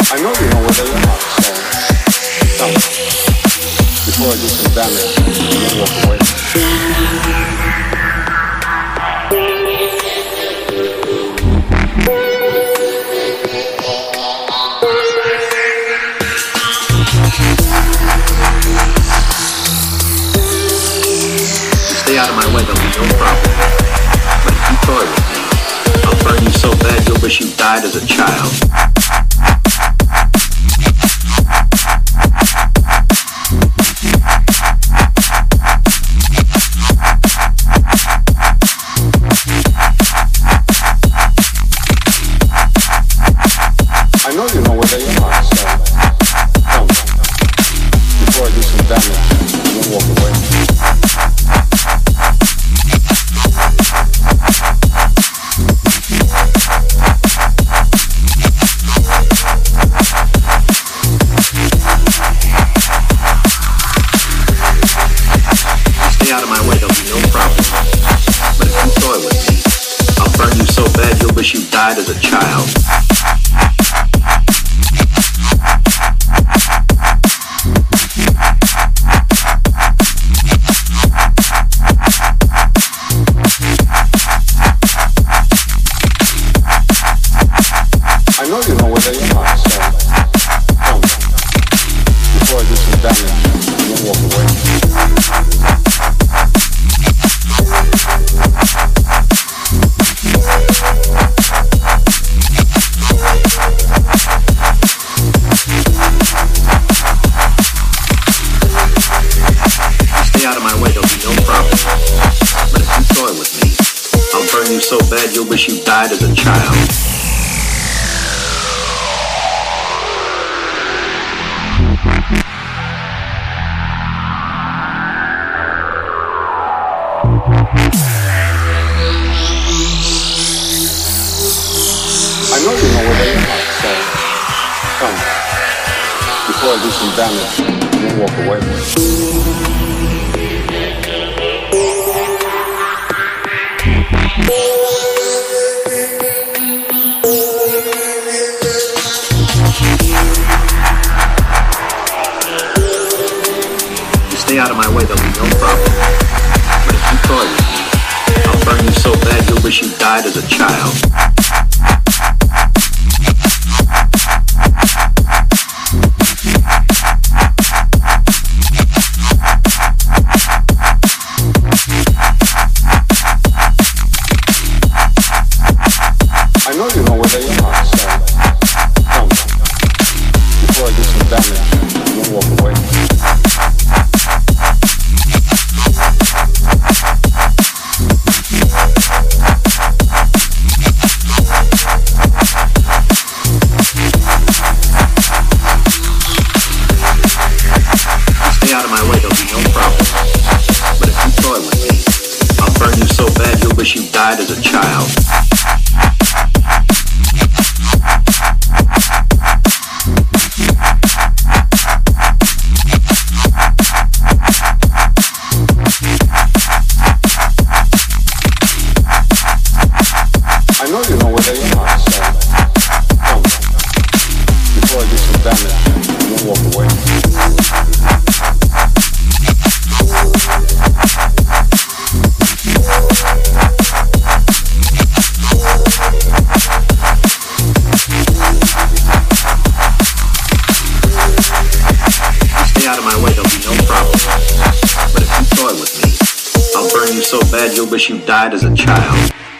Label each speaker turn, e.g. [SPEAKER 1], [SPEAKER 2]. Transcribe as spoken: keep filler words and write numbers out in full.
[SPEAKER 1] I know you know where they are, so tell me before I do some damage and then walk away.
[SPEAKER 2] Stay out of my way, there'll be no problem. But if you toy with me, I'll burn you so bad you'll wish you died as a child.
[SPEAKER 1] I know you know where they are, so tell me before I do some damage and then walk away.
[SPEAKER 2] Stay out of my way, there'll be no problem. But if you toy with me, I'll burn you so bad you'll wish you died as a child.
[SPEAKER 1] I know you know where they are, so tell me before I do some damage and then walk away.
[SPEAKER 2] Stay out of my way, there'll be no problem. But if you toy with me, I'll burn you so bad you'll wish you died as a child.
[SPEAKER 1] I know you know where they are, so tell me before I do some damage and then walk away.
[SPEAKER 2] Stay out of my way, there'll be no problem. But if you toy with me, I'll burn you so bad you'll wish you died as a child.
[SPEAKER 1] I know you know where they are, so tell me before I do some damage and then walk away.
[SPEAKER 2] Stay out of my way, there'll be no problem. But if you toy with me, I'll burn you so bad you'll wish you died as a child.
[SPEAKER 1] I know you know where they are, so tell me before I do some damage and then walk away.
[SPEAKER 2] Stay out of my way, there'll be no problem. But if you toy with me, I'll burn you so bad you'll wish you died as a child.